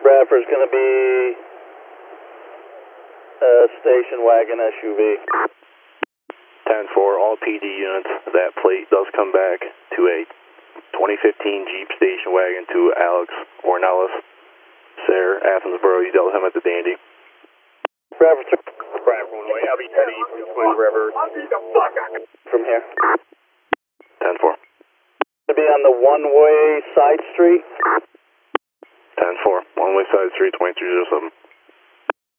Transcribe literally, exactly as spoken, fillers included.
Bradford's going to be a station wagon S U V. ten four, all P D units, that plate does come back to a twenty fifteen Jeep station wagon to Alex Ornelas, Sayre, Athensboro. You dealt with him at the Dandy. Bradford, Bradford one way, I'll be Teddy from Twin River. from here. ten four. To be on the one-way side street. ten four, one way side street, twenty-three oh seven.